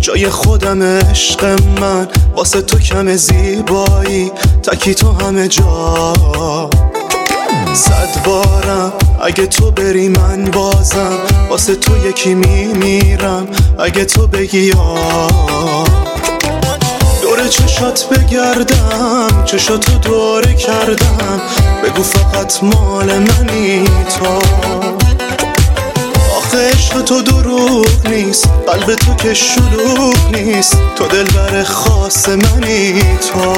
جای خودم عشق من، واسه تو کم زیبایی تکی تو همه جا. 100 بارم اگه تو بری من بازم واسه تو یکی میمیرم اگه تو بگی یا. دور چشات بگردم چشاتو دوره کردم، بگو فقط مال منی تو. آخه عشق تو دروغ نیست، قلب تو که شلوغ نیست، تو دلبر خاص منی تو.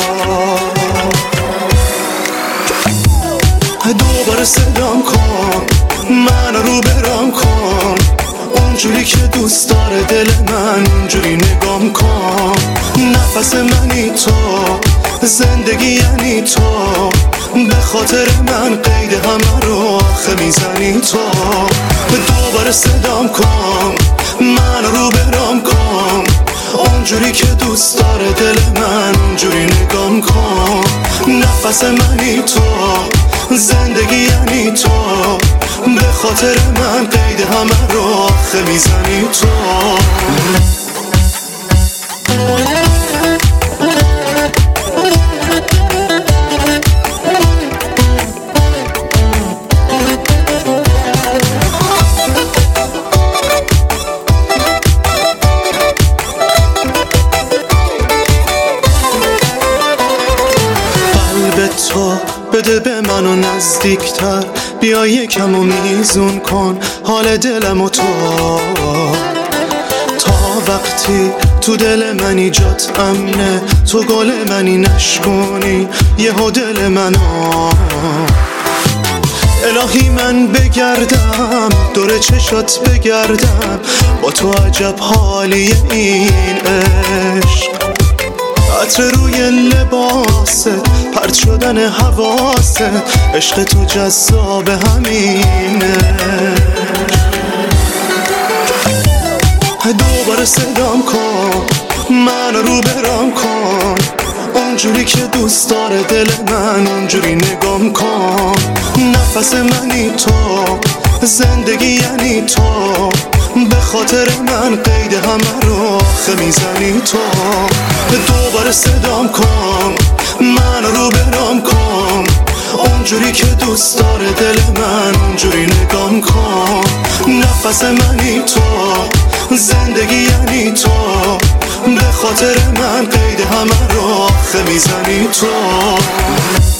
دوباره صدام کن، من رو برام کن، اونجوری که دوست داره دل من اونجوری نگام کن. نفس منی تو، زندگی یعنی تو، به خاطر من قید همه رو آخه میزنی تو. دوباره صدام کن، من رو برام کن، اونجوری که دوست داره دل من اونجوری نگام کن. نفس منی تو، زندگی یعنی تو، به خاطر من قید همه رو آخه میزنی تو. تو بده به منو نزدیکتر، بیا یکم و میزون کن حال دلمو تو. تا وقتی تو دل منی جات امنه، تو گل منی نشکنی یهو دل منو. الهی من بگردم دور چشات بگردم، با تو عجب حالی این عشق. عطر روی لباسه، پرت شدن حواسه، عشق تو جذاب همینه. دوباره صدام کن، من رو برام کن، اونجوری که دوست داره دل من اونجوری نگام کن. نفس منی تو، زندگی یعنی تو، به خاطر من قید همه رو آخه میزنی تو. دوباره صدام کن، من رو برام کن، اونجوری که دوست داره دل من اونجوری نگام کن. نفس منی تو، زندگی یعنی تو، به خاطر من قید همه رو آخه میزنی تو.